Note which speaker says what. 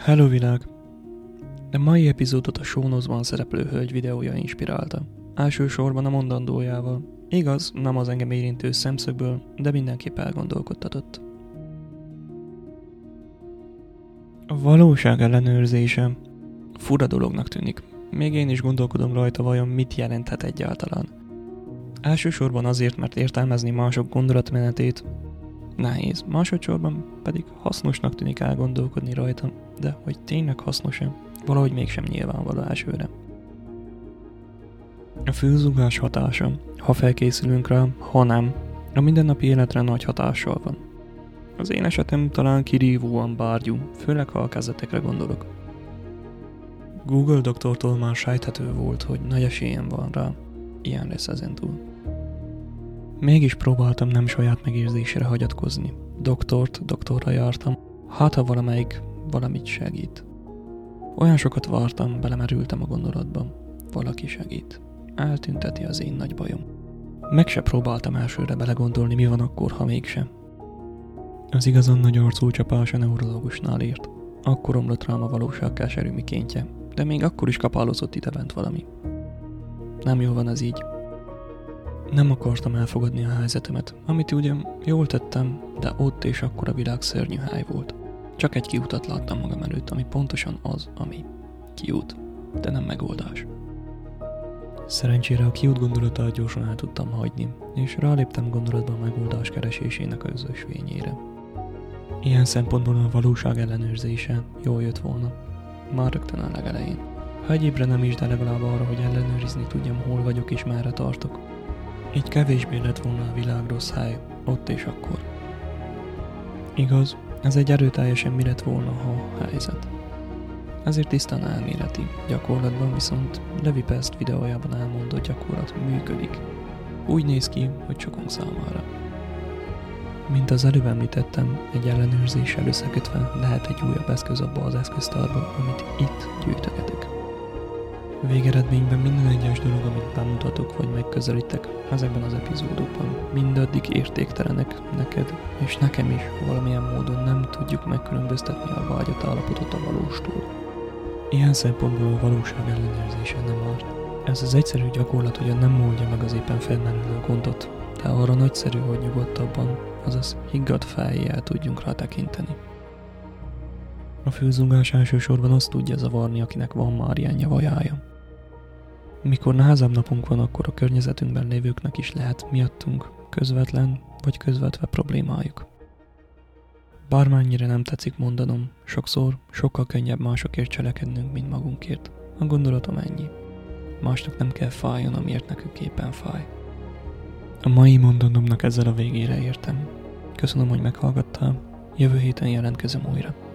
Speaker 1: Hello világ! A mai epizódot a show notes-ban szereplő hölgy videója inspirálta. Elsősorban a mondandójával. Igaz, nem az engem érintő szemszögből, de mindenképp elgondolkodtatott. A valóság ellenőrzése fura dolognak tűnik. Még én is gondolkodom rajta, vajon mit jelenthet egyáltalán. Elsősorban azért, mert értelmezni mások gondolatmenetét nehéz, másodszorban pedig hasznosnak tűnik elgondolkodni rajta, de hogy tényleg hasznos-e, valahogy mégsem nyilvánvaló elsőre. A fülzugás hatása, ha felkészülünk rá, ha nem, a mindennapi életre nagy hatással van. Az én esetem talán kirívóan bárgyú, főleg ha a kezdetekre gondolok. Google doktortól már sejthető volt, hogy nagy esélyem van rá, ilyen lesz ezentúl. Mégis próbáltam nem saját megérzésre hagyatkozni. Doktorra jártam, hát ha valamelyik valamit segít. Olyan sokat vártam, belemerültem a gondolatba. Valaki segít. Eltünteti az én nagy bajom. Meg se próbáltam elsőre belegondolni, mi van akkor, ha mégsem. Az igazán nagy arcú csapás a neurológusnál ért. Akkor omlott rám a valóság keserű mikéntje, de még akkor is kapálozott idebent valami. Nem jól van ez így. Nem akartam elfogadni a helyzetemet, amit ugyan jól tettem, de ott és akkor a világ szörnyű hely volt. Csak egy kiutat láttam magam előtt, ami pontosan az, ami kiút, de nem megoldás. Szerencsére a kiút gondolatát gyorsan el tudtam hagyni, és ráléptem gondolatban a megoldás keresésének az ösvényére. Ilyen szempontból a valóság ellenőrzése jól jött volna, már rögtön a legelején. Ha egyébre nem is, de legalább arra, hogy ellenőrizni tudjam, hol vagyok és merre tartok. Így kevésbé lett volna a világ rossz hely, ott és akkor. Igaz, ez egy erőteljesen mi lett volna, ha helyzet. Ezért tisztán elméleti, gyakorlatban viszont Levi Pest videójában elmondott gyakorlat működik. Úgy néz ki, hogy sokunk számára. Mint az előbb említettem, egy ellenőrzéssel összekötve lehet egy újabb eszköz abba az eszköztárba, amit itt gyűjtögetek. Végeredményben minden egyes dolog, amit bemutatok vagy megközelítek ezekben az epizódokban, mindaddig értéktelenek neked, és nekem is valamilyen módon nem tudjuk megkülönböztetni a vágyat állapotot a valóstól. Ilyen szempontból a valóság ellenőrzése nem árt. Ez az egyszerű gyakorlat ugyan nem oldja meg az éppen felmerülő gondot, de arra nagyszerű, hogy nyugodtabban, azaz higgadt fejjel tudjunk rá tekinteni. A fülzungás elsősorban azt tudja zavarni, akinek van már ilyen nyavajája. Mikor nehezebb napunk van, akkor a környezetünkben lévőknek is lehet miattunk közvetlen vagy közvetve problémájuk. Bármennyire nem tetszik mondanom, sokszor sokkal könnyebb másokért cselekednünk, mint magunkért. A gondolatom ennyi. Másnak nem kell fájjon, amiért nekünk éppen fáj. A mai mondanomnak ezzel a végére értem. Köszönöm, hogy meghallgattál. Jövő héten jelentkezem újra.